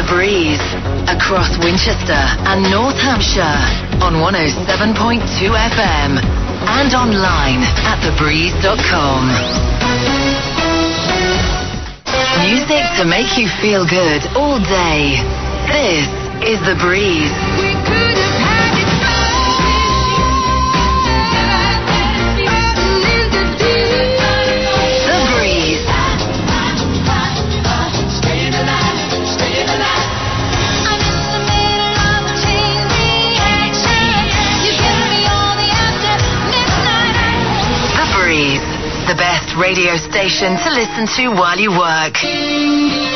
Breeze. Across Winchester and North Hampshire on 107.2 FM. And online at thebreeze.com. Music to make you feel good all day. This is The Breeze. The best radio station to listen to while you work.